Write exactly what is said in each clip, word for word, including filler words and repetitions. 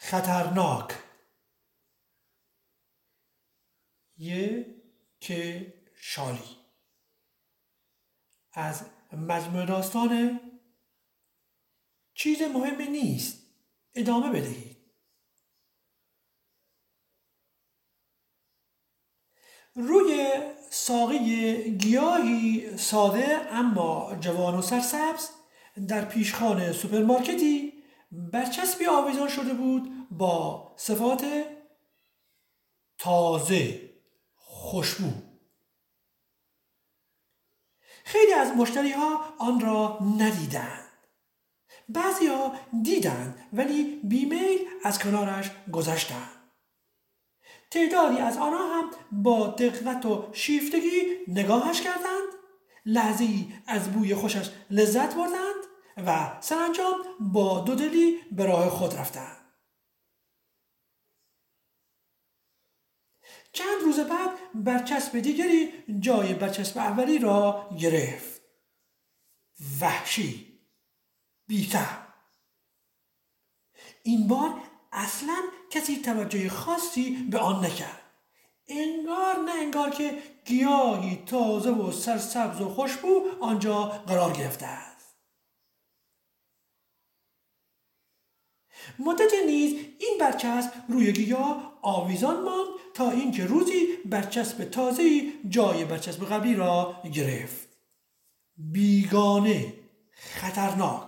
خطرناک. یه که شالی از مجموعه داستان چیز مهمی نیست، ادامه بدهید. روی ساقه گیاهی ساده اما جوان و سرسبز در پیشخوان سوپرمارکتی برچسبی آویزان شده بود با صفات تازه، خوشبو. خیلی از مشتری‌ها آن را ندیدند. بعضی‌ها دیدند ولی بیمیل از کنارش گذشتند. تعدادی از آنها هم با دقت و شیفتگی نگاهش کردند، لحظه‌ای از بوی خوشش لذت بردند و سرانجام با دودلی به راه خود رفتند. چند روز بعد برچسب دیگری جای برچسب اولی را گرفت. وحشی، بی‌طعم. این بار اصلاً کسی توجه خاصی به آن نکرد. انگار نه انگار که گیاهی تازه و سرسبز و خوشبو آنجا قرار گرفته است. مدت نیز این برچسب روی گیاه آویزان ماند تا اینکه روزی برچسب تازه‌ای جای برچسب قبلی را گرفت. بیگانه، خطرناک.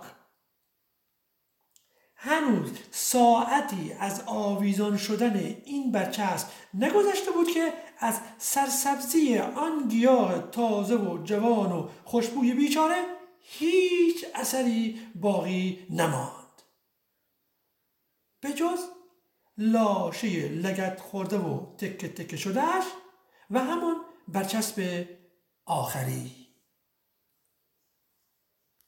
هنوز ساعتی از آویزان شدن این برچسب نگذشته بود که از سرسبزی آن گیاه تازه و جوان و خوشبوی بیچاره هیچ اثری باقی نماند به جز لاشه لگد خورده و تکه تکه شدهش و همان برچسب آخری.